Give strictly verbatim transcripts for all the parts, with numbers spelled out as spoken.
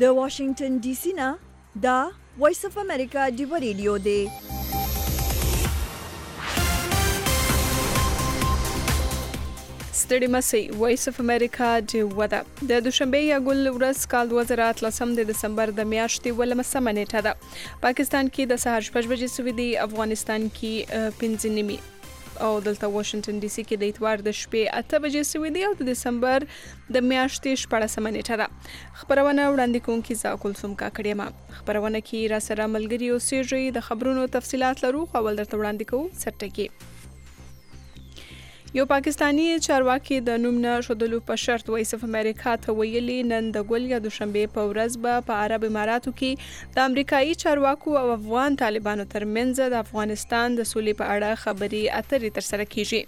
د واشنگټن ډي سي نه دا وایس اف امریکا دی ریډیو دی. ستړي مسئ وایس اف امریکا دی ودا د دوشنبه یا ګل ورځ کال دوه زره اتلسم د دسمبر د میاشتې ولمسمه نیټه ده. پاکستان کې د سهار شپږ بجې سوي دي، افغانستان کې پنځه نیمې او دلته واشنگټن ډي سي کې د اتوار د شپې اته بجې سوي دي او د دسمبر د میاشتې شپږمه نیټه ده. خبرونه وړاندې کوونکي زه کلثوم کاکړ یم. خبرونه کې را سره ملګري اوسېږئ. د خبرونو تفصيلات لرو خو اول درته وړاندې کوو سرټکي. یو پاکستانی چارواکي د نوم نه شودلو په شرط وایس اف امریکا ته ویلي نن د ګل یا دوشنبه په ورځ به په عرب اماراتو کې د امریکایي چارواکو او افغان طالبانو ترمنځ د افغانستان د سولې په اړه خبري اترې ترسره کیږي.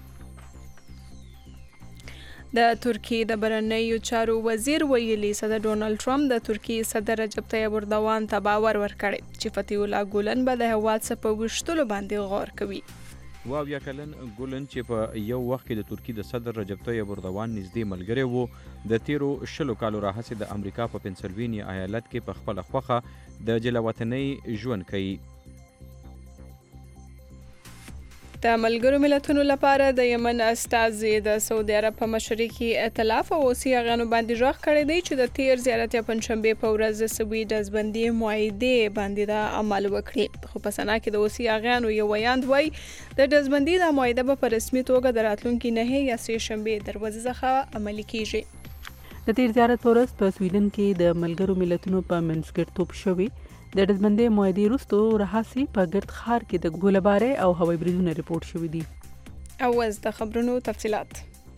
د ترکیې د بهرنیو چارو وزیر ویلي صدر ډونالد ټرمپ د ترکیې صدر رجب طیب اردوان ته باور ورکړی چې فتح الله ګولن به د هیواد څخه په وشتلو باندې غور کوي. واویا کلن ګولن چې په یو وخت کې د ترکیې د صدر رجب طیب اردوان نږدې ملګری وو، د تیرو شلو کالو راهیسې د امریکا په پنسلوینیا ایالت کې په خپله خوښه د جلاوطنۍ ژوند کوي. د ملګرو ملتونو لپاره د یمن استازي د سعودي عرب په مشرۍ کې ائتلاف او اوسیاغانو باندې ژغ کړی دی چې د تیر زیارت یا پنځشنبه په ورځ سوي دزبندي معاهده باندې د عمل وکړي. خو په سنا کې د اوسیاغانو یو ویاند وای د دزبندي د معاهده په رسمي توګه د راتلونکي نه یا سه شنبه دروازه څخه عملي کیږي. د تیر زیارت په ورځ په سویډن کې د ملګرو ملتونو په منځګړیتوب شوی د دزبندۍ معاهدې وروسته راهسي په ګرد ښار کې د ګوله‌بارۍ او هوایي بریدونو ریپورت شوی دی. او از د خبرونو تفصيلات.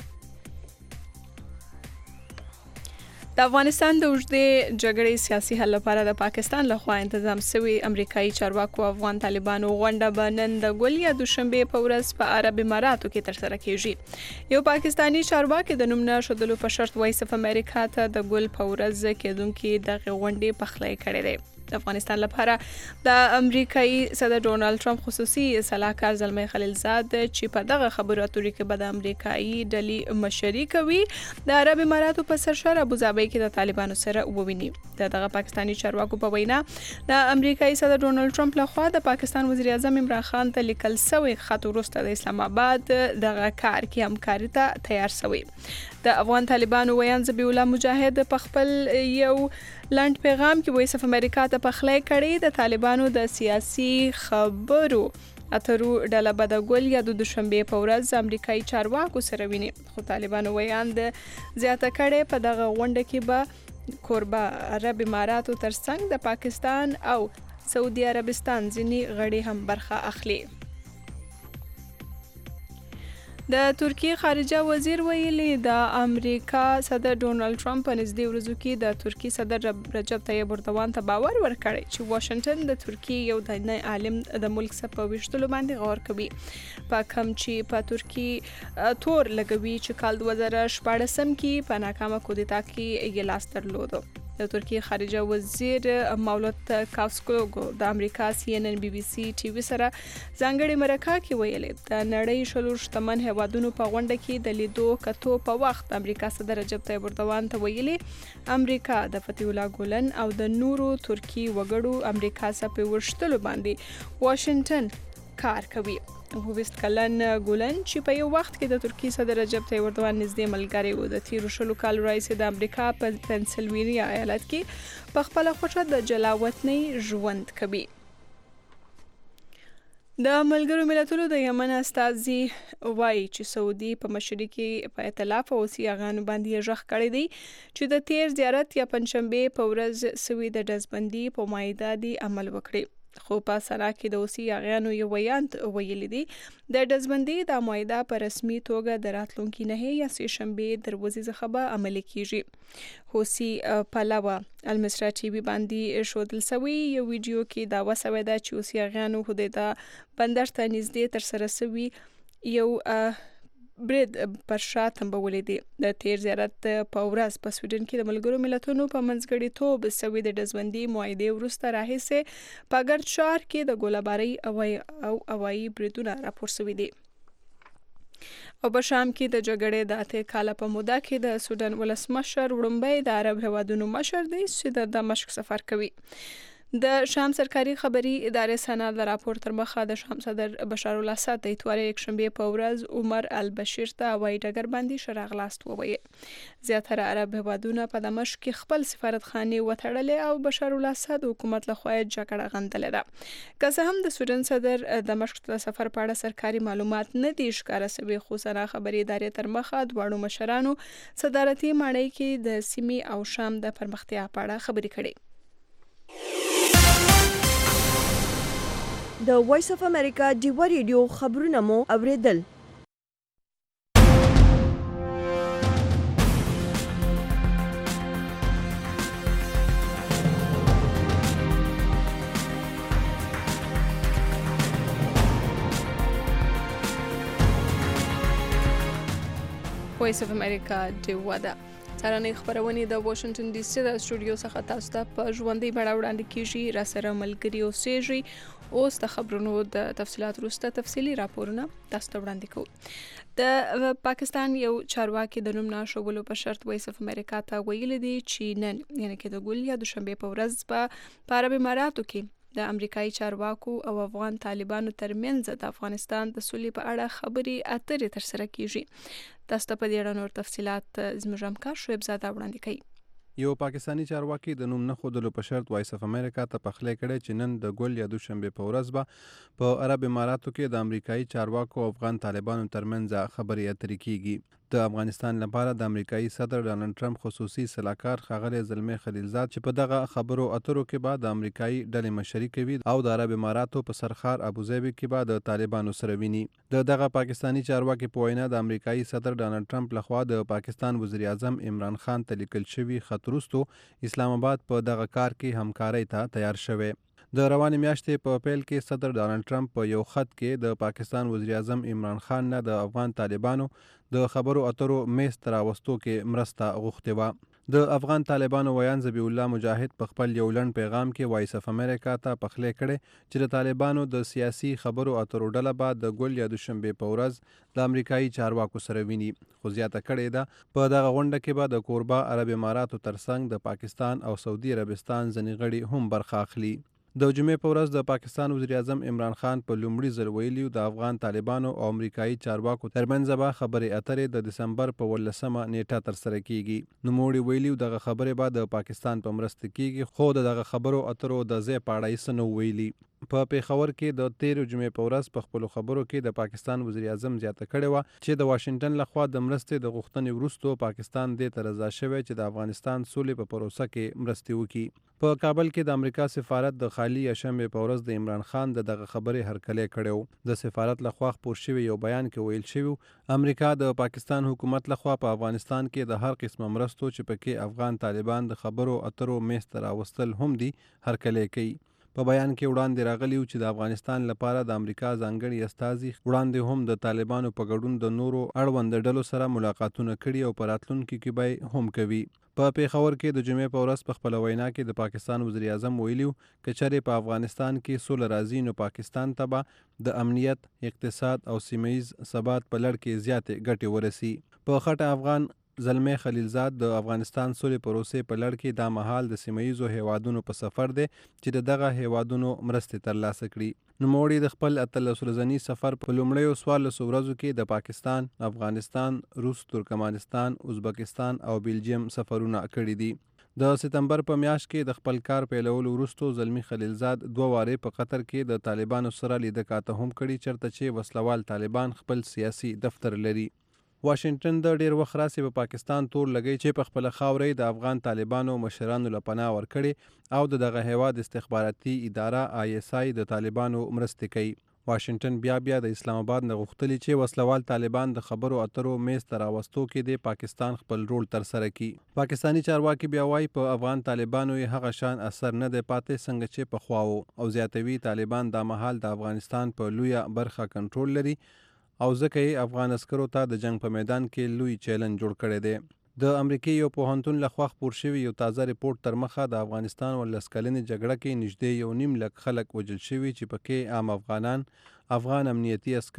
د افغانستان د اوږدې جګړې سیاسي حل لپاره د پاکستان لخوا تنظیم شوی امریکایي چارواکو افغان طالبانو غونډه به نن د ګل یا دوشنبه په ورځ په عرب اماراتو کې ترسره کیږي. یو پاکستانی چارواکي د نوم نه شودلو په شرط وایس اف امریکا ته د ګل په ورځ کېدونکې د غونډې پخلی کړی دی. د افغانستان لپاره د امریکایي صدر ډونالد ټرمپ خصوصي صلاحکار زلمی خلیلزاد چې په دغه خبرو اترو کې به د امریکایي ډلې مشري کوي د عرب اماراتو په سرشار ابوظبي کې د طالبانو سره وویني. دغه پاکستانی چارواکو په وینا د امریکایي صدر ډونالد ټرمپ لخوا د پاکستان وزیر اعظم عمران خان ته لیکل شوی خط وروسته د اسلام آباد دغه کار کې همکاري ته تیار شوی. د افغان طالبانو ویان ذبیح الله مجاهد په خپل یو لنډ پیغام کې وایس اف امریکا ته پخلی کړی د طالبانو د سیاسي خبرو اترو ډله به د ګل یا د دوشنبه په ورځ امریکایي چارواکو سره ویني. خو طالبانو ویان د زیاته کړي په دغه غونډه کې به کوربه عرب اماراتو ترڅنګ د پاکستان او سعودي عربستان ځینې غړي هم برخه اخلي. د ترکیې خارجه وزیر ویلي د امریکا صدر ډونالد ټرمپ په نږدې ورځو کې د ترکیې صدر رجب طیب اردوان ته باور ورکړی چې واشنگټن د ترکیې یو دنی عالم د ملک څخه په وشتلو باندې غور کوي. په کم چې په ترکیې تور لګوي چې کال دوه زره شپاړسم کې په ناکامه کودتا کې یې لاس درلودو. د ترکیې خارجه وزیر مولود کاوسکلوګو د امریکا سی ان ان بي بي سي ټي وي سره ځانګړي مرکه کې ویلي د نړۍ شلو شتمن هیوادونو په غونډه کې د لیدو کتو په وخت امریکا صدر رجب طیب اردوان ته ویلي امریکا د فتح الله ګولن او د نورو ترکی وګړو امریکا څخه په ورشتلو باندې واشنگټن کار کوي. وویست کلن ګولن چې په یو وخت کې د ترکیې صدر رجب طیب اردوان نږدې ملګری و، د تیرو شلو کالو راهیسې د امریکا په پنسلوینیا ایالت کې په خپله خوښه د جلاوطنۍ ژوند کوي. د ملګرو ملتونو د یمن استازي وایي چې سعودي په مشرۍ کې په ائتلاف او اوسیاغانو باندې ژغ کړی دی چې د تیر زیارت یا پنځشنبه په ورځ سوي د ډزبندي په معاهده دی عمل وکړي. خو په سنا کې د اوسیاغانو یو ویاند ویلي دی د ډزبندي د معاهده په رسمي توګه د راتلونکي نه یا سه شنبه دروازې څخه به عملي کیږي. حوثي پلوه المصرا ټي وي باندې شودل سوي یو ویډیو کې داوا سوی ده چې اوسیاغانو هدیدا بندر ته نږدې ترسره سوي یو برید پر شا تنبولې دي. د تیر زیارت په ورځ په سویډن کې د ملګرو ملتونو په منځګړیتوب سوي د ډزبندي معاهدې وروسته راهیسې په ګرد ښار کې د ګوله‌بارۍ او هوایي بریدونه راپور سوي دي. او په شام کې د جګړې د اته کاله په موده کې د سودان ولسمشر وړومبی د عرب هیوادونو مشر دی چې د دمشق سفر کوي. د شام سرکاري خبري ادارې سنا د راپور تر مخه د شام صدر بشار الاسد د اتوار یکشنبه په ورځ عمر البشیر ته وایي ډګر باندې شراغلاست وویل. زیاتره عرب هیوادونه په دمشق کې خپل سفارتخانه وتړلې او بشار الاسد حکومت له خوا جګړه غندلې ده. که څه هم د سودان صدر دمشق ته سفر په اړه سرکاري معلومات نه دي ښکاره شوي، خو سنا خبري ادارې تر مخه دواړو مشرانو صدارتي ماڼۍ کې د سیمې او شام د پرمختیا په اړه خبرې کړې. د وایس اف امریکا ډیوا ریډیو خبرونه مو اوریدل. وایس اف امریکا ډیوا ده. سرانه خبرونه د واشنگټن ډي سي د استودیو څخه تاسو ته په ژوندۍ بڼه وړاندې کیږي. را سره ملګری اوسئ. اوس د خبرونو د تفصيلات وروسته تفصيلي راپورونه تاسو ته وړاندې کوو. د پاکستان یو چارواکي د نوم نشولو په شرط وایس اف امریکا ته ویلي دی چې نن یعنی کې د ګول یا دوشنبه په ورځ په عرب اماراتو کې د امریکایي چارواکو او افغان طالبانو ترمنځ د افغانستان د سولې په اړه خبري اترې تر سره کیږي. تاسو ته په دې اړه نور تفصيلات زموږ همکار شعیب زاده وړاندې کوي. یو پاکستانی چارواکي د نوم نه خودلو په شرط وایس اف امریکا ته پخلی کړي چې نن د ګول یا دوشنبه په ورځ به په عرب اماراتو کې د امریکایي چارواکو او افغان طالبانو ترمنځ خبرې اترې کیږي. د افغانستان لپاره د امریکایي صدر ډانلډ ټرمپ خصوصي سلاکار ښاغلی زلمی خلیلزاد چې په دغه خبرو اترو کې به د امریکایي ډلې مشري کوي او د عرب اماراتو په سرخار ابوظبي کې به د طالبانو سره ویني. د دغه پاکستانی چارواکي په وینا د امریکایي صدر ډانلډ ټرمپ لخوا د پاکستان وزیر اعظم عمران خان ته لیکل شوی خط وروسته اسلام آباد په دغه کار کې همکارۍ ته تیار شوی. د روانې میاشتې په پیل کې صدر ډانلډ ټرمپ په یو خط کې د پاکستان وزیر اعظم عمران خان نه د افغان طالبانو د خبرو اترو میز ته راوستو کې مرسته غوښتې وه. د افغان طالبانو ویان ذبیح الله مجاهد په خپل یو لنډ پیغام کې وایس اف امریکا ته پخلی کړی چې د طالبانو د سیاسي خبرو اترو ډله به د ګول یا دوشنبه په ورځ د امریکایي چارواکو سره ویني. خو زیاته کړې ده په دغه غونډه کې به د کوربه عرب اماراتو ترڅنګ د پاکستان او سعودي عربستان ځینې غړي هم برخه اخلي. د جمعې په ورځ د پاکستان وزیر اعظم عمران خان په لومړي ځل ویلي د افغان طالبانو او امریکایي چارواکو ترمنځ به خبرې اترې د دسمبر په ولسمه نیټه ترسره کیږي. نوموړي ویلي دغه خبرې به د پاکستان په مرسته کیږي، خو دغه خبرو اترو د ځای په اړه یې څه نه ویلي. په پیښور کې د تیر جمعې په ورځ په خپلو خبرو کې د پاکستان وزیر اعظم زیاته کړې وه چې د واشنګټن لخوا د مرستې د غوښتنې وروسته پاکستان دې ته رضا شوی چې د افغانستان سولې په پروسه کې مرستې وکړي. په کابل کې د امریکا سفارت د خالي یشنبه په ورځ د عمران خان د دغه خبرې هرکلی کړی. د سفارت لخوا خپور شوی یو بیان کې ویل شوی امریکا د پاکستان حکومت لخوا په افغانستان کې د هر قسمه مرستو چې پکې افغان طالبان د خبرو اترو میز ته راوستل هم دي هرکلی کوي. په بیان کې وړاندې راغلی و چې د افغانستان لپاره د امریکا ځانګړي استازي وړاندې هم د طالبانو په ګډون د نورو اړوند ډلو سره ملاقاتونه کړي او په راتلونکي کې به هم کوي. په پیښور کې د جمعې په ورځ په خپل وینا کې د پاکستان وزیر اعظم ویلي که چېرې په افغانستان کې سوله راځي نو پاکستان ته به د امنیت، اقتصاد او سیمه ییز ثبات په لړ کې زیاتې ګټې ورسي. په خټه افغان زلمی خلیلزاد د افغانستان سولې پروسې په لړ کې دا مهال د سیمه ییزو هیوادونو په سفر دی چې د دغه هیوادونو مرستې ترلاسه کړي. نوموړي د خپل اتلس ورځني سفر په لومړیو څوارلسو ورځو کې د پاکستان، افغانستان، روس، ترکمنستان، ازبکستان او بیلجیم سفرونه کړي دي. د سپتمبر په میاشت کې د خپل کار پیلولو وروسته زلمی خلیلزاد دوه وارې په قطر کې د طالبانو سره لیده کاته هم کړي چېرته چې وسلوال طالبان خپل سیاسي دفتر لري. واشنګټن د ډیر وخت راځي په پاکستان تور لګی چې په خپل خاورې د افغان طالبانو مشرانو لپاره ورکړي او دغه هیواد استخباراتي اداره آی اس آی د طالبانو مرستې کوي. واشنګټن بیا بیا د اسلام آباد نه غوښتلی چې وسلوال طالبان د خبرو اترو میز ته راوستو کې د پاکستان خپل رول ترسره کړي. پاکستانی چارواکي بیا وایي په افغان طالبانو یې هغه شان اثر نه دی پاتې څنګه چې پخوا و او زیاتوي طالبان دا مهال د افغانستان په لویه برخه کنټرول لري او ځکه یې افغان عسکرو ته د جنگ په میدان کې لوی چیلنج جوړ کړی دی. د امریکای یو پوهنتون لخوا خپور شوی یو تازه ریپورت تر مخه د افغانستان ولس کلنې جګړه کې نږدې یو نیم لک خلک وژل شوي چې پکې عام افغانان، افغان امنیتي عسکر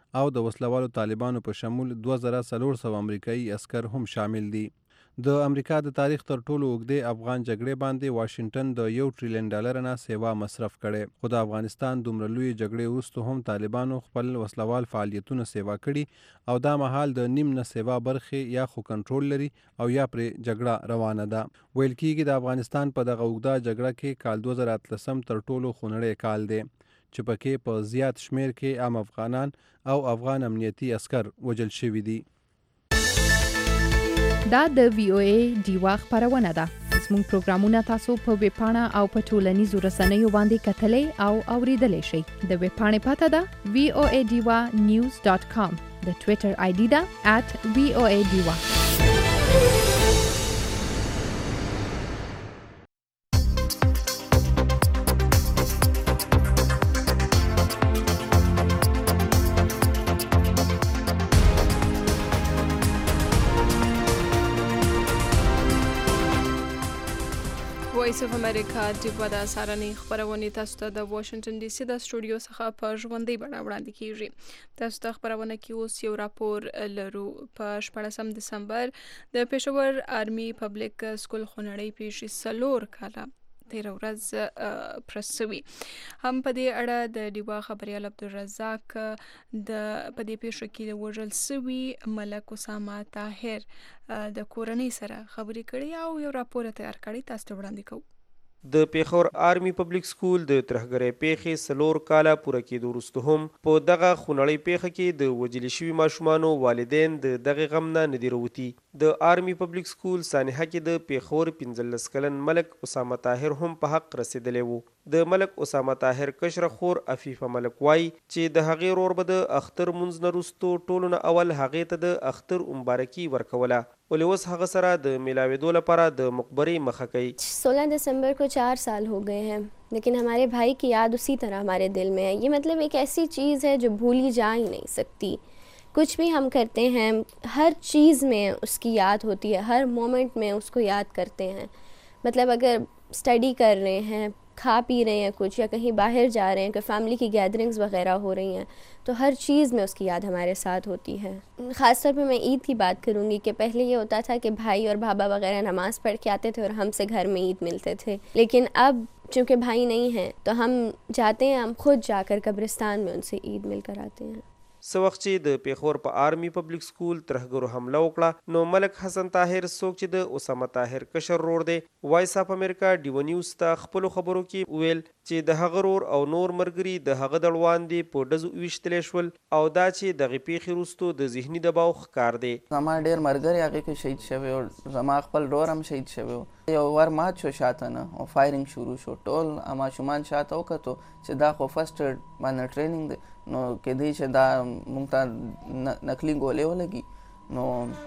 او د وسلوالو طالبانو په شمول دوه زره څلور سوه امریکایي عسکر هم شامل دي. د امریکا د تاریخ تر ټولو اوږدې افغان جګړې باندې واشنګټن د یو ټریلیون ډالر نه سیوا مصرف کړي، خو د افغانستان دومره لوی جګړې وروسته هم طالبانو خپل وسلوال فعالیتونه سیوا کړي او دا مهال د نیم نه سیوا برخې یا خو کنټرول لري او یا پرې جګړه روانه ده. ویل کېږي د افغانستان په دغه اوږده جګړه کې کال دوه زره اتلسم تر ټولو خونړی کال دی چې پکې په زیات شمیر کې عام افغانان او افغان امنیتي عسکر وژل شوي دي. دا د وی او ای ډیوا خبرونه ده. زموږ پروګرامونه تاسو په ویب پاڼه او په ټولنیزو رسنیو باندې کتلای او اوریدلای شئ. د ویب پاڼې پته ده وی او ای ډیوا نیوز ډاټ کام. د ټوئیټر آی ډي ده ات وی او ای ډیوا. وایس اف امریکا ډیوا د سارنې خبرونه تاسو ته د واشنگټن ډي سي د سټوډیو څخه په ژوندۍ بڼه وړاندې کیږي. تاسو ته خبرونه کې اوس یو راپور لرو. په شپږم دسمبر د پېښور آرمي پبلک سکول خونړۍ پیښې څلور کاله تیر ورځ پرسوي. هم په دې اړه د ډیوا خبريال عبدالرزاق د په دې پیښه کې د وژل سوي ملک اسامه طاهر د کورنۍ سره خبرې کړي او یو راپور تیار کړی، تاسو ته وړاندې کوو. د پیښور آرمي پبلک سکول د ترهګرۍ پیښې څلور کاله پوره کېدو وروسته هم په دغه خونړۍ پیښه کې د وژل شوي ماشومانو والدین د دغې غم نه نه دي راوتي. د آرمي پبلک سکول سانحه کې د پیښور پنځلس کلن ملک اسامه طاهر هم په حق رسېدلی و. د ملک اسامه طاهر کشره خور عفیفه ملک وایي چې د هغې ورور به د اختر مونځ نه وروستو ټولو نه اول هغې ته د اختر مبارکي ورکوله، ولې اوس هغه سره د میلاوېدو لپاره د مقبرې مخه کوي. सोलह दिसंबर को चार साल हो गए हैं, लेकिन हमारे भाई की याद उसी तरह हमारे दिल में है. ये मतलब एक ऐसी चीज़ है जो भूली जा ही नहीं सकती. कुछ भी हम करते हैं हर चीज़ में उसकी याद होती है, हर मोमेंट में उसको याद करते हैं. मतलब अगर स्टडी कर रहे हैं, खा पी रहे हैं कुछ, या कहीं बाहर जा रहे हैं, कि फैमिली की गैदरिंग्स वगैरह हो रही हैं, तो हर चीज़ में उसकी याद हमारे साथ होती है. ख़ास तौर पे मैं ईद की बात करूँगी कि पहले ये होता था कि भाई और बाबा वगैरह नमाज़ पढ़ के आते थे और हमसे घर में ईद मिलते थे, लेकिन अब चूँकि भाई नहीं हैं तो हम जाते हैं, हम खुद जाकर कब्रिस्तान में उनसे ईद मिलकर आते हैं. څه وخت چې د پیښور په آرمي پبلک سکول ترهګرو حمله وکړه نو ملک حسن طاهر څوک چې د اسامه طاهر کشر ورور دی وایس اف امریکا ډیو نیوز ته خپلو خبرو کې ویل چې د هغه ورور او نور مرګري د هغه دړوان دي په ډزو ویشتلی شول او دا چې دغې پیښې وروستو د ذهني دباو ښکار دی. زما ډېر مرګري هغې کې شهید شوی او زما خپل ورور هم شهید شوی و. یو ور مات شو شاته نه او فایرنګ شروع شو. ټول ماشومان شاته وکتو چې دا خو فرسټ ایډ باندې ټریننګ دی، نو کېدی چې دا مونږ ته نقلي ګولې ولګي، نو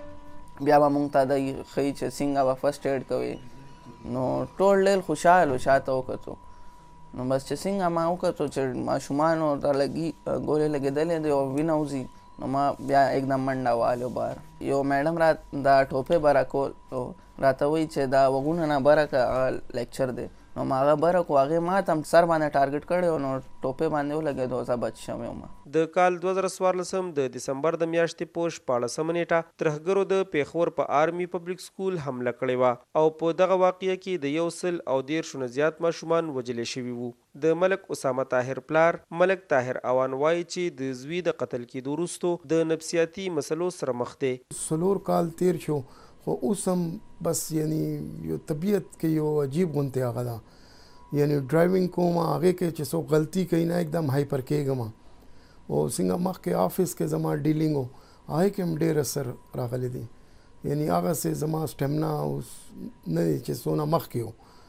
بیا به مونږ ته دی ښیي چې څنګه به فرسټ ایډ کوي. نو ټول ډېر خوشحال و شاته وکتو. نو بس چې څنګه ما وکتو چې ماشومانو ته لګي ګولې لګېدلې دی او وینه وځي، نو ما بیا एकदम منډه والو بار. یو میډم را دا ټوپې به راکول راته وایي چې دا وغونه نه بره که لیکچر دی، نو ما هغه بره کو هغې ما ته هم سر باندې ټارګټ کړی، نو ټوپې باندې ولګېدو زه بچ شوی وم. د کال دوه زره څوارلسم د دسمبر د میاشتې په شپاړسمه نیټه ترهګرو د پیښور په آرمي پبلک سکول حمله کړې وه او په دغه واقعه کې د یو سل او دېرشو نه زیات ماشومان وژلې شوي وو. د ملک اسامه طاهر پلار ملک طاهر اوان وایي چې د زوی د قتل کېدو وروستو د نفسیاتي مسلو سره مخ دی. څلور کال تیر شو خو اوس هم بس یعنی یو طبیعت کې یو عجیب غونتې هغه ده، یعنی ډرایوینګ کوم هغې کې چې څوک غلطي کوي نه एकदम هایپر کېږم. او څنګه مخکې آفس کې زما ډیلینګ و هغې کې هم ډېر اثر راغلی دی، یعنی هغسې زما سټیمنا اوس نه دی چې څونه مخکې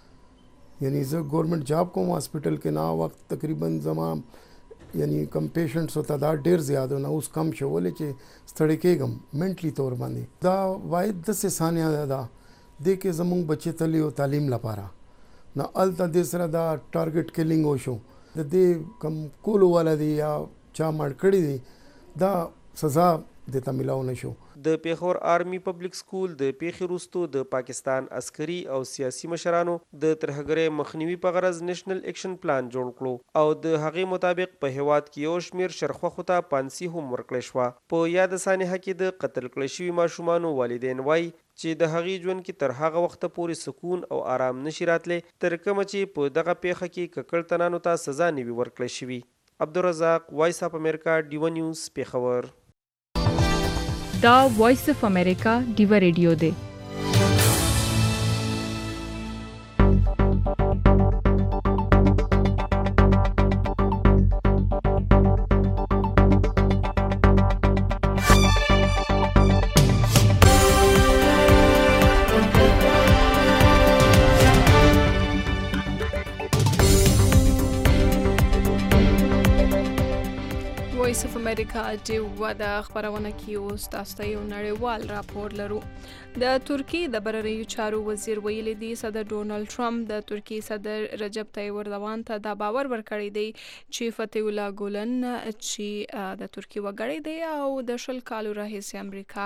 و. یعنی زه ګورنمنټ جاب کوم هاسپټل کې، نه وخت تقریبا زما یعنی کم پیشنټس ته دا ډېر زیات نه اوس کم شو، ولې چې ستړی کېږم منټلي طور باندې. دا واحد داسې ثانیه ده دې کې زموږ بچې تللی و تعلیم لپاره، نه هلته دې سره دا ټارګټ کلینګ وشو. د دې کم کولو والا دی یا چا مړ کړي دي دا سزا دته ملاو نشو. د پیښور آرمی پبلک سکول د پیښې وروستو د پاکستان عسکري او سیاسي مشرانو د ترهګرۍ مخنیوي په غرض نېشنل اکشن پلان جوړ کړو او د هغې مطابق په هیواد کې یو شمېر شرخوخو ته پانسي هم ورکړی شوه. په یاده سانحه کې د قتل کړی شوي ماشومانو والدین وایي چې د هغې ژوند کې تر هغه وخته پورې سکون او آرام نشي راتلی تر کومه چې په دغه پیښه کې ککړ تنانو ته سزا نه وي ورکړی شوي. عبدالرزاق، وایس اف امریکا، ډیوه نیوز، پیښور. دا وایس اف امریکا ډیوه ریډیو دی. وایس اف امریکا ډیوه د خبرونه کې اوس تاسو ته یو نړیوال راپور لرو. د ترکی د بهرنیو چارو وزیر ویلي دی صدر ډونالد ټرمپ د ترکی صدر رجب طیب اردوغان ته دا باور ورکړی دی چې فتح الله ګولن چې د ترکی وګړی دی او د شل کالو راهیسې امریکا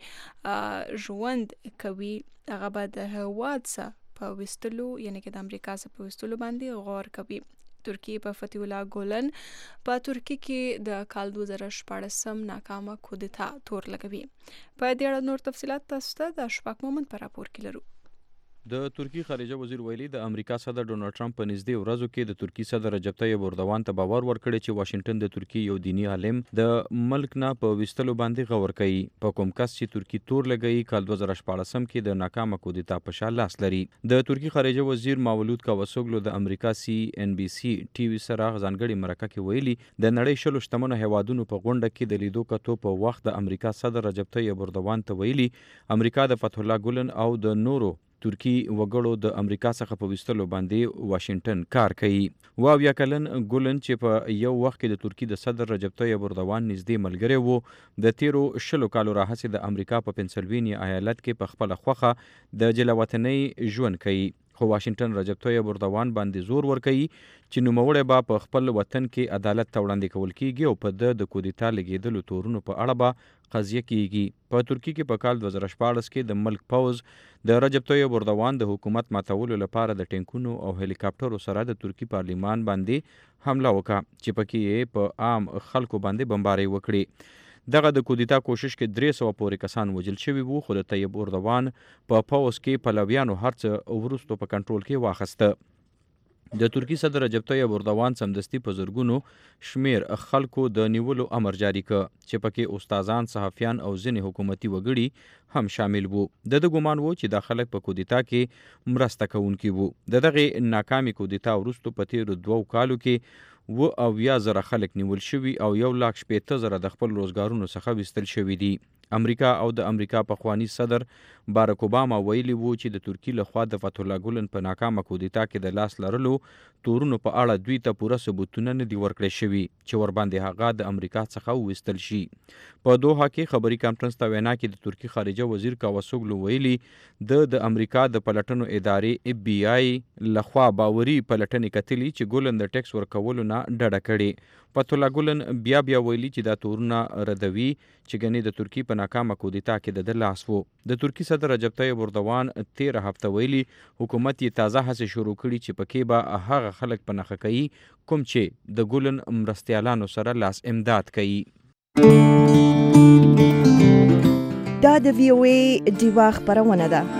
کې ژوند کوي هغه به د هیواد څخه په ویستلو یعنی کې د امریکا څخه په ویستلو باندې غور کوي. ترکی په فتح الله ګولن په ترکی کې د کال دوه زره شپاړسم ناکامه کودتا تور لګوي. په دې اړه نور تفصيلات تاسو ته د شپږ مومنت په راپور کې لرو. د ترکی خارجه وزیر ویلي د امریکا صدر ډونالد ټرمپ په نږدې ورځو کې د ترکی صدر رجب طیب اردوغان ته باور ورکړی چې واشنگټن د ترکی یو دینی عالم د ملک نه په ویستلو باندې غور کوي. په کوم کس چې ترکی تور لګوي کال دوه زره شپاړسم کې د ناکامه کودتا په شا لاس لري. د ترکی خارجه وزیر مولود کاوسوګلو د امریکا سی ان بي سي ټي وي سره ځانګړي مرکه کې ویلي د نړۍ شلو شتمنو هیوادونو په غونډه کې د لیدو کتو په وخت د امریکا صدر رجب طیب اردوغان ته ویلي امریکا د فتح الله ګولن او د نورو ترکی وګړو د امریکا څخه په ویستلو باندې واشنگټن کار کوي. واو یا کلن ګولن چې په یو وخت کې د ترکی د صدر رجب طیب اردوغان نږدې ملګری وو د تیرو شلو کالو راهیسې د امریکا په پنسلوینیا ایالت کې په خپله خوښه د جلاوطنۍ ژوند کوي. خو واشنگټن رجب طیب اردوغان باندې زور ورکوي چې نوموړی به په خپل وطن کې عدالت ته وړاندې کول کیږي او په د د کودتا لګیدلو تورونو په اړه به قضیه کیږي. په ترکی کې په کال دوه زره شپاړس کې د ملک پوز د رجب طیب اردوغان د حکومت ماتولو لپاره د ټینکونو او هلیکاپټرو سره د ترکی پارلیمان باندې حمله وکړه چې پکې یې په عام خلکو باندې بمبارۍ وکړي. دغه د کودتا کوشش کې درې سوه پورې کسان وژل شوي وو خو د طیب اردوغان په پوز کې پلویانو هر څه وروستو په کنټرول کې واخیسته. د ترکی صدر رجب طیب اردوغان سمدستي په زرګونو شمیر خلکو د نیولو امر جاری کړ چې پکې استادان، صحافیان او ځینې حکومتي وګړي هم شامل وو. د د ګمان وو چې دا خلک په کودتا کې مرسته کوونکي وو. د دغه ناکامي کودتا وروستو په تیرو دوو کالو کې و اویا زره خلک نیول شوي او یو لاک شپېته زره د خپل روزګارونو څخه ویستل شوي دي. امریکا او د امریکا پخوانی صدر باراک اوباما ویلي وو چې د ترکی لخوا د فتح الله ګولن په ناکامه کودتا کې د لاس لرلو تورونو په اړه دوی ته پوره ثبوتونه نه دي ورکړی شوي چې ورباندې هغه د امریکا څخه وویستل شي. په دوحه کې خبري کانفرنس ته وینا کې د ترکی خارجه وزیر کاوسوګلو ویلي د د امریکا د پلټنو ادارې اف بي آی لخوا باوري پلټنې کتلي چې ګولن د ټیکس ورکولو نه ډډه کړې. فتح الله ګولن بیا بیا ویلي چې دا تورونه ردوي چې ګنې د ترکی په ناکامه کودتا کې د لاس وو. د ترکی صدر رجب طیب اردوغان تیره هفته ویلي حکومت یې تازه هڅې شروع کړي چې پکې به هغه خلک په نښه کوي کوم چې د ګولن مرستیالانو سره لاس امداد کوي. دا د وی او ای ډیوا خبرونه ده.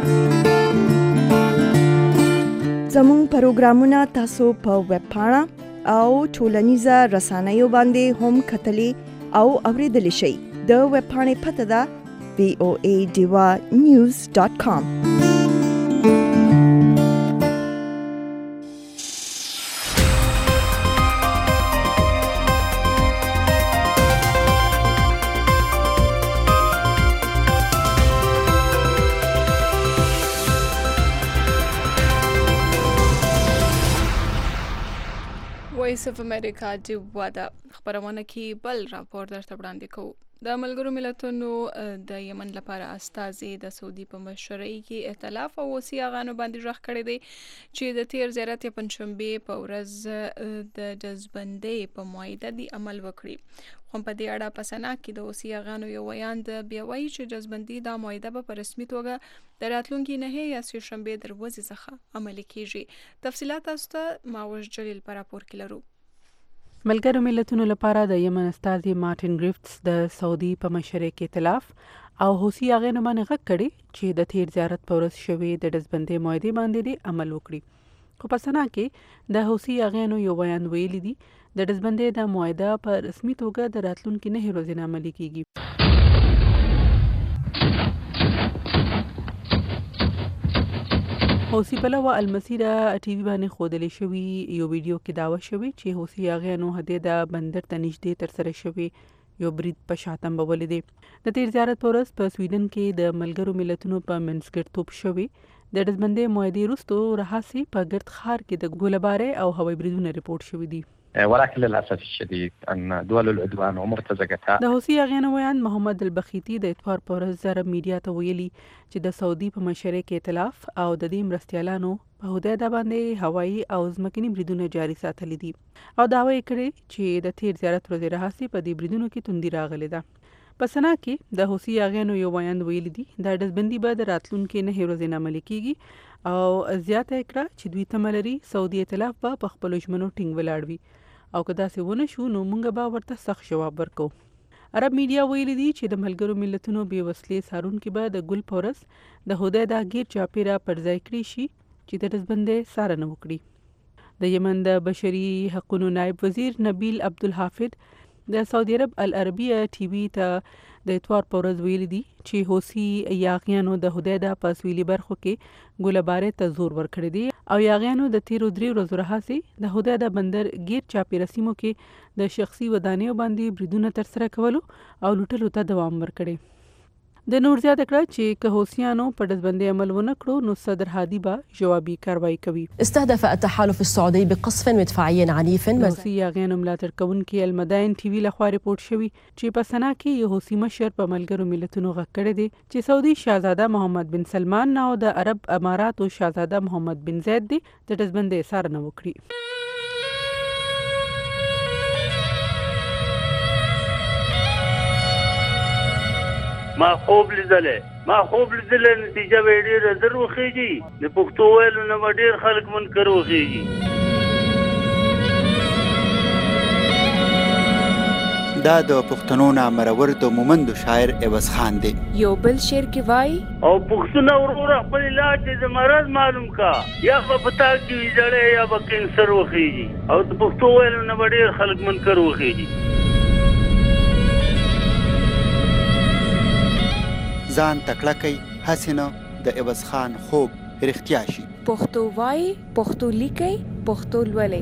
زموږ پروګرامونه تاسو په ویب پاڼه او ټولنیزه رسنیو باندې هم کتلی او اوریدلی شئ. د ویب پاڼې پته ده وی او ای ډیوا نیوز ډاټ کام. وایس اف امریکا ډیوه د خبرونه کې بل راپور درته وړاندې کوو. د ملګرو ملتونو د یمن لپاره استازي د سعودي په مشرۍ کې ائتلاف او اوسي اغانو باندې ژغ کړی دی چې د تیر زیارت پنځشنبه په ورځ د جذبندۍ په معاهده دی عمل وکړي. خو په دې اړه په سنا کې د اوسي اغانو یو بیان د بیا وایي چې جذبندۍ د معاهده په رسمي توګه د راتلونکي نه یا سه شنبه دروازې څخه عملي کیږي. تفصيلات تاسو ته ماوش جلیل پر راپور کې لرو. ملګرو ملتونو لپاره د یمن استازي مارټین گریفتس د سعودي په مشرۍ کې ائتلاف او حوثي اغانو باندې غږ کړی چې د تیر زیارت په ورځ شوی د جذبندۍ معاهده باندې عمل وکړي. خو په سنا کې د حوثي اغانو یو بیان ویلي دی د جذبندۍ د معاهده په رسمي توګه د راتلونکي نه ورځې نه عملي کیږي. حوثي پلوه المسیره ټي وي باندې خودلې شوی یو ویډیو کې داوا شوی چې حوثي اغانو هدې د بندر ته نږدې تر سره شوی یو برید په شاتم بولې دی. د تیر زیارت په ورځ په سویډن کې د ملګرو ملتونو په منځګړیتوب توپ شوی د جذبندۍ معاهدې وروسته رهاسي په ګرد ښار کې د ګولهبارۍ او هوایي بریدونو ریپورت شوی دی. ولكن للأسف الشديد أن دول العدوان ومرتزقتها د حوثي اغانو ویان محمد البخیتی د اتوار په ورځ عرب میډیا ته ویلي چې د سعودي په مشرۍ کې ائتلاف او د دې مرستیالانو په هدیده باندې هوایي او ځمکني بریدونه جاري ساتلي دي او دعوه یې کړې چې د تیر زیارت ورځې رهاسي په دې بریدونو کې توندي راغلې ده. په سنا کې د حوثي اغانو یو بیان ویلي دي د جذبندۍ به د راتلونکي نه ورځې نه عملي کیږي او زیاته کړه چې دوی تمه لري سعودي ائتلاف به په خپلو ژمنو ټینګ ولاړ وي او که داسې ونه شو نو موږ به ورته سخت جواب ورکو. عرب میډیا ویلي دي چې د ملګرو ملتونو بې وسلې څارونکي به د ګل په ورځ د هدیده ګیر چاپیره پر ځای کړي شي چې د جذبندۍ څارنه وکړي. د یمن د بشري حقوقو نائب وزیر نبیل عبدالحافظ د سعودي عرب العربیه ټي وي ته د اتوار په ورځ ویلي دي چې حوثي یاغیانو د هدیده په سویلي برخو کې ګولهبارۍ ته زور ورکړی دی او یاغیانو د تیرو درې ورځو راهیسې د هدیده بندر ګیر چاپیره سیمو کې د شخصي ودانیو باندې بریدونه ترسره کولو او لوټلو ته دوام ورکړی. د نور زیاته کړه چې که حوثیانو په جذبندۍ عمل ونه کړو نو صدر هادي به جوابي کاروایی کوي. استهدف التحالف السعودي بقصف مدفعي عنيف. حوثي یاغیانو ملاتړ کوونکي المدائن ټي وي لخوا ریپورت شوی چې په سنا کې یو حوثي مشر په ملګرو ملتونو غږ کړی دی چې سعودي شاهزاده محمد بن سلمان او د عرب اماراتو شاهزاده محمد بن زید دی د جذبندۍ څارنه وکړي. ما خوب لیدلې ما خوب لیدلې نتیجه به ډېره زر وخیږي د پښتو ویلو نه به ډېر خلک منکر وخیږي. دا د پښتنو نامرور د مومند شاعر عوض خان دی. یو بل شعر کې وای او پښتون ورور خپل علاج د مرض معلوم کا یا په پتا کې ویځړې یا به کینسر وخیږي او د پښتو ویلو نه به ډېر خلک منکر وخیږي. ځان تکړه کوي هسې نه د عوض خان خوب رښتیا شي. پښتو وای پښتو لیکي پښتو لولئ.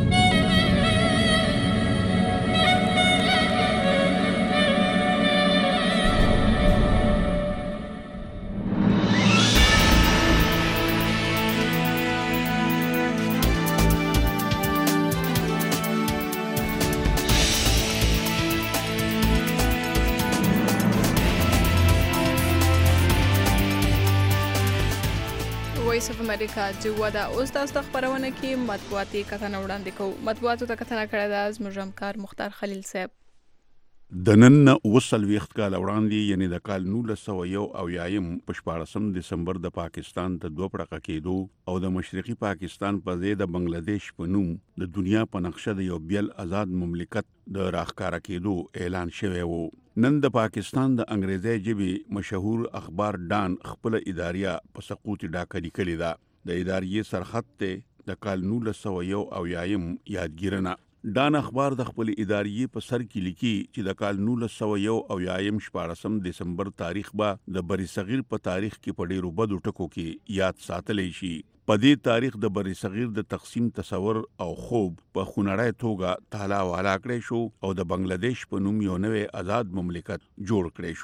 وایس اف امریکا جوه دا اوس تاسو ته خبرونه کې مطبوعاتي کتنه وړاندې کوو. مطبوعاتو ته کتنه کړې ده زموږ همکار مختار خلیل صاحب. د نن اوه څلوېښت کاله وړاندې یعنې د کال نولس سوه یو اویایم په شپاړسم دسمبر د پاکستان ته دوه پړقه کېدو او د مشرقي پاکستان په ځای د بنګلادیش په نوم د دنیا په نقشه د یو بیل آزاد مملکت د راښکاره کېدو اعلان شوی و. نن د پاکستان د انګریزي ژبې مشهور اخبار ډان خپل اداریه په سقوط ډاکه لیکلې ده. د اداریې سرخط ته د کال نولس سوه یو اویایم یادګیرنه. ډان اخبار د خپل اداریې په سر کې لیکي چې د کال نولس سوه یو اویایم شپاړسم دسمبر تاریخ به د بری صغیر په تاریخ کې په ډېرو بدو ټکو کې یاد ساتلی شي. په دې تاریخ د بری صغیر د تقسیم تصور او خوب په خونړی توګه تالا والا کړی شو او د بنگلادیش په نوم یو نوی آزاد مملکت جوړ کړی شو.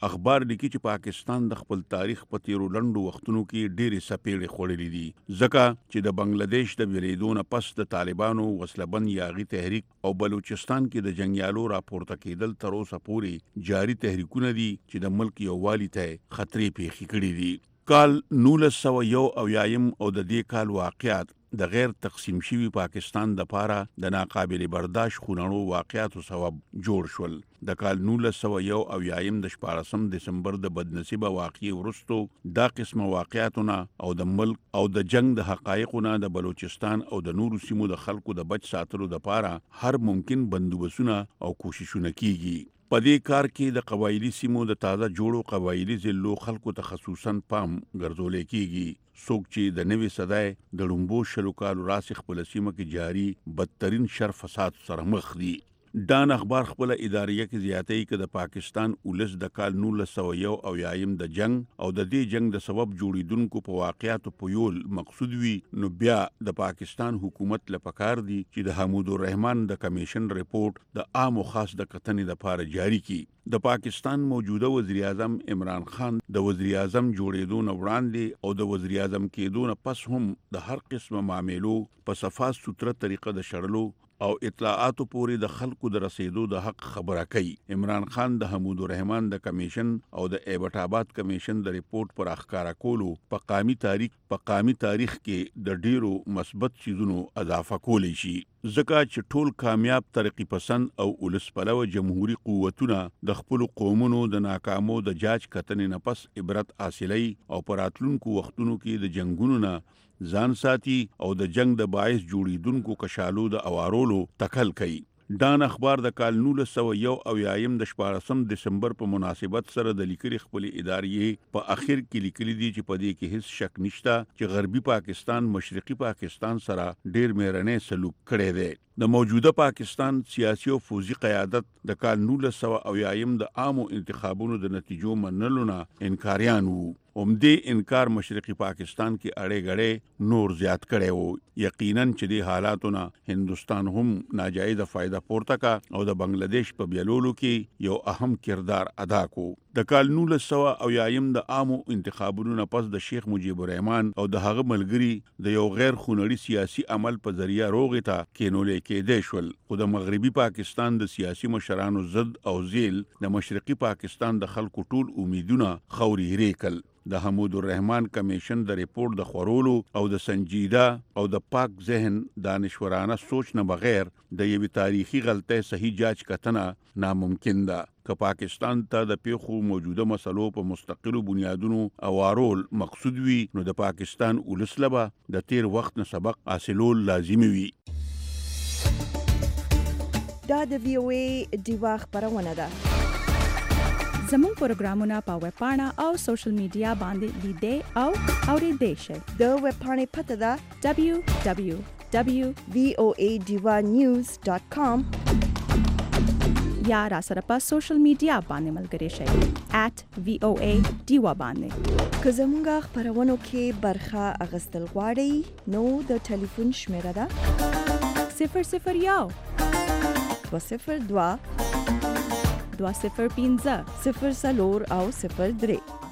اخبار لیکي چې پاکستان د خپل تاریخ په تیرو لنډو وختونو کې ډېرې سپېړې خوړلې دي ځکه چې د بنگلاديش د بیلیدو نه پس د طالبانو وسلبند یاغي تحریک او بلوچستان کې د جنگیالو راپورته کېدل تر اوسه پورې جاري تحریکونه دي چې د ملک یووالي ته خطرې پیښې کړې دي. کال نولس سوه یو اویایم او د دې کال واقعات د غیر تقسیم شوي پاکستان د پاره د ناقابل برداشت خونړو واقعاتو سبب جوړ شول. د کال نولس سوه یو اویایم د شپاړسم دسمبر د بدنصیبه واقعي وروستو دا قسمه واقعاتونه او د ملک او د جنگ د حقایقونه د بلوچستان او د نورو سیمو د خلکو د بچ ساتلو د پاره هر ممکن بندوبسونه او کوششونه کیږي. په دې کار کې د قبایلی سیمو د تازه جوړو قبایلی ضلعو خلکو ته خصوصا پام ګرځولې کیږي څوک چې د نوې صدای د لومبو شلو کالو راسخ خپل سیمه کې جاری بدترین شر فساد سره مخ دي. ډان اخبار خپل اداریه کې زیاتې کې د پاکستان ولس د کال نولس سوه یو اویایم د جنگ او د دې جنگ د سبب جوړیدونکو په واقعاتو په یول مقصود وي نو بیا د پاکستان حکومت لپاره دي چې د حمود الرحمن د کمیشن ریپورت د عام او خاص د کتنې لپاره جاری کړي. د پاکستان موجوده وزیر اعظم عمران خان د وزیر اعظم جوړېدو نه وړاندې او د وزیر اعظم کېدو نه پس هم د هر قسمه معاملو په صفا سوتره طریقه د شړلو او اطلاعاتو پورې د خلکو د رسیدو د حق خبره کوي. عمران خان د حمود الرحمن د کمیشن او د ایبټ آباد کمیشن د ریپورت پر اخکارا کولو په قامي تاریخ په قامي تاریخ کې د ډیرو مثبت چیزونو اضافه کولی شي ځکه چې ټول کامیاب ترقی پسند او ولس پلوه جمهوریت قوتونه د خپل قومونو د ناکامو د جاج کتنې نه پس عبرت حاصلای او پراتلونکو وختونو کې د جنگونو نه ځان ساتي او د جنگ د باعث جوړیدونکو کشالو د اوارولو تکل کوي. ډان اخبار د کال نولس سوه یو اویایم د شپاړسم دسمبر په مناسبت سره د لیکلي خپل ادارې په اخر کې لیکلي دي چې په دې کې هیڅ شک نشته چې غربي پاکستان مشرقي پاکستان سره ډیر میرنې سلوک کړی دی. د موجوده پاکستان سیاسي او فوزي قیادت د کال نولس سوه اویایم د عامو انتخابونو د نتیجو منلو نه انکاریان وو. همدې انکار مشرقي پاکستان کې اړې غړې نور زیات کړي وو. یقینا چې د حالاتو نه هندستان هم ناجایز فائدہ پورته کا او د بنگلاديش په بیلولو کې یو اهم کردار ادا کو. د کال نولس سوه اویایم د عامو انتخابونو نه پس د شیخ مجیب الرحمن او د هغه ملګری د یو غیر خونړي سیاسي عمل په ذریعہ روغې ته کېنولې کېدې شول. خو د مغربي پاکستان د سیاسي مشرانو ضد او ذیل د مشرقي پاکستان د خلکو ټول امیدونه خوري ریکل. د حمود الرحمن کمیشن د ریپورت د خورولو او د سنجیده او د پاک ذهن دانشورانه سوچ نه بغیر د یوې تاریخي غلطۍ صحیح جاج کتنه ناممکن ده. که پاکستان ته د پیښو موجوده مسلو په مستقلو بنیادونو اوارول مقصود وي نو د پاکستان ولس لبا د تیر وخت نه سبق حاصلول لازمي وي. دا د وی او ای دیوا خبرونه ده. زموږ پروګرامونه په ویب پاڼه او سوشل میډیا باندې لیدې او اورېدې شئ. د ویب پاڼې پته ده دبلیو دبلیو دبلیو ډاٹ وی او ای ډیوا نیوز ډاٹ کام یا را سره په سوشل میډیا باندې ملګري شئ ایٹ وی او ای ډیوا باندې. که زموږ خبرونو کې برخه اخیستل غواړئ نو د ټلیفون شمیره ده صفر صفر یو دوه صفر دوه دوه صفر پنځه صفر څلور او صفر درې.